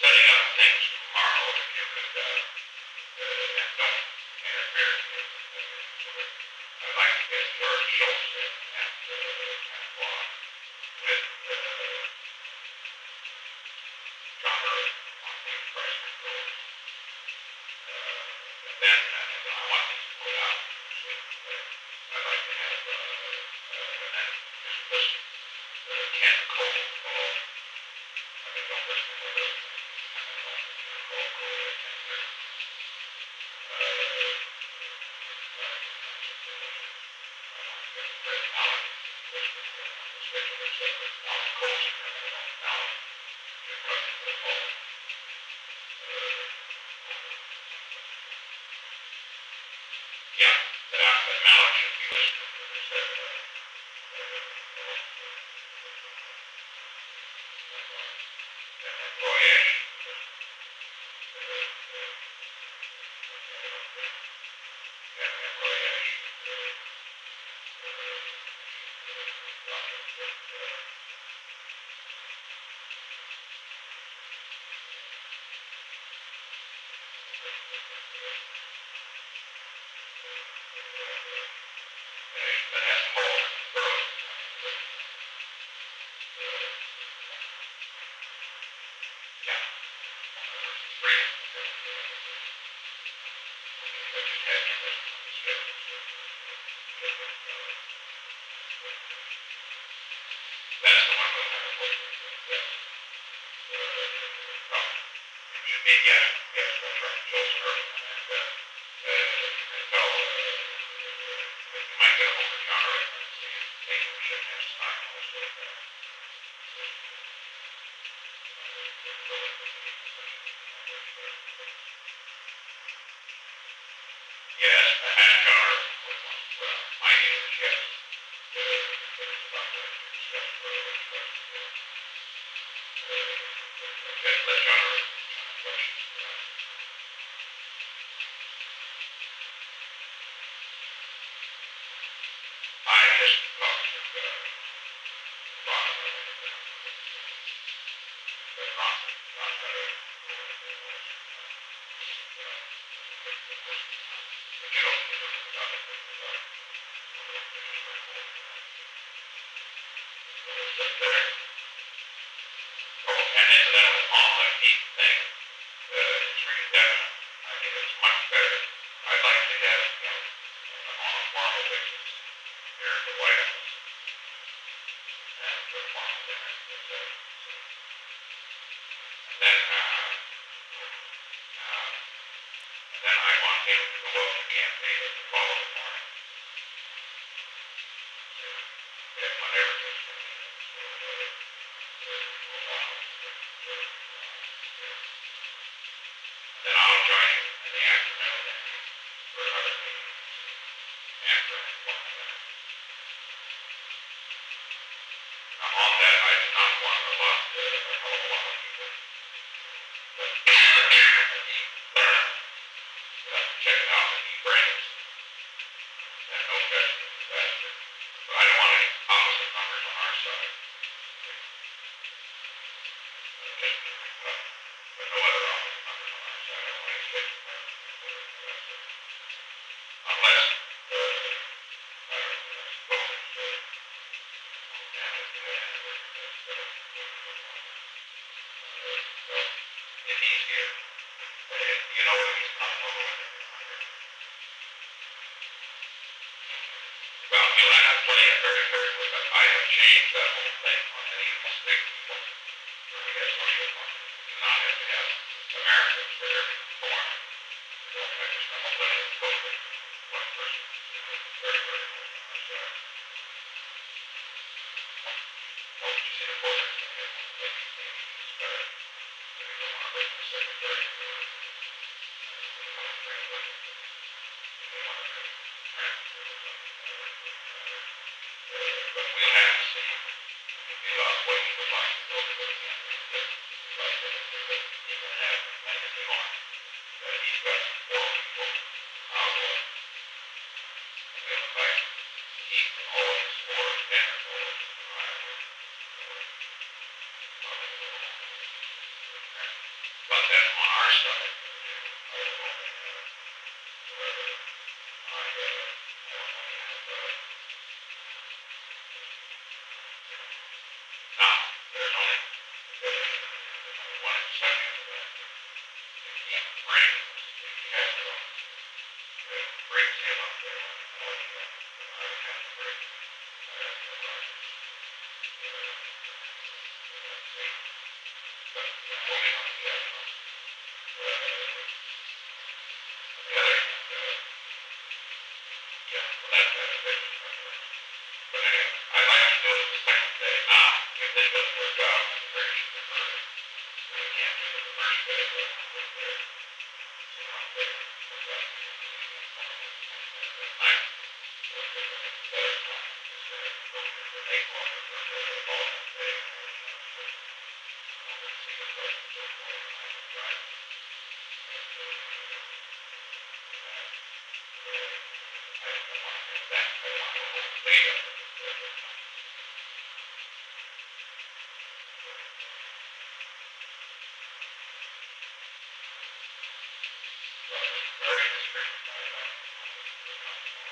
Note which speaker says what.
Speaker 1: setting up things tomorrow if you could, and don't interfere with it. I'd like to get George Schultz in at 10 o'clock with John Earth on the price controls. And then I want these to go out. So I'd like to have and then just listen Ken Cole involved. I mean, don't listen to this. I don't know if you call Cole at 10:30. Yeah, but Malik should be listening to this. Roy Ash. Roy Ash. That has Paul Burley. Yeah. Three. I just had to listen to the schedule. That's the one we'll have a voice with. Yes. Yes, that's right. Joel's early on that. So, you might get a hold of John Early and see if maybe we should have some time also. Yes, and John Early was my English, yes. There's about to discuss further. Okay, let John Early questions. I just talked to Ron. And incidentally, on the heat thing, it's really definite. I think it's much better. I'd like to have him on a formal basis here at the White House and do a formal dinner. And then I want him to go out to Camp David the following morning. If whenever it's then I'll join him in the afternoon for another meeting after now on that, I do not want to lock a whole lot of people. But check it out that he brings. And no question is faster. But I don't want any opposite numbers on our side. But no other opposite numbers on our side. I don't want any fixed numbers. Unless if he's here, you know that he's not over with it. Well, you and I have plenty of very, very good, but I have changed that whole thing on any mistake people. Really has no shit on it. You not have to have Americans for every form. You don't have to spend a little bit of COVID. One person. Very, very good on our side. Oh, did you see the photos? Secretary. But we'll have to see. If you lost weight, side, I live on whatever, I don't have, now, there's only, one exception to that. If he brings, if he has to, brings him up there, I would have to break, I have to run, but only on the other one. The other, yeah, well, that's a big, but anyway, I might have to go to the second day. Now, if this doesn't work out, I'm afraid she's going to hurt it. So we can't do the first day, but we'll do it. So I'm there. What's that? Night. So it's a better time. Just go to the lake water, go to the ball and day, and I'll go see the place and so forth, and I can drive. And so, I don't want to get back. I don't want to go home and stay up there. So I was very distressed by that.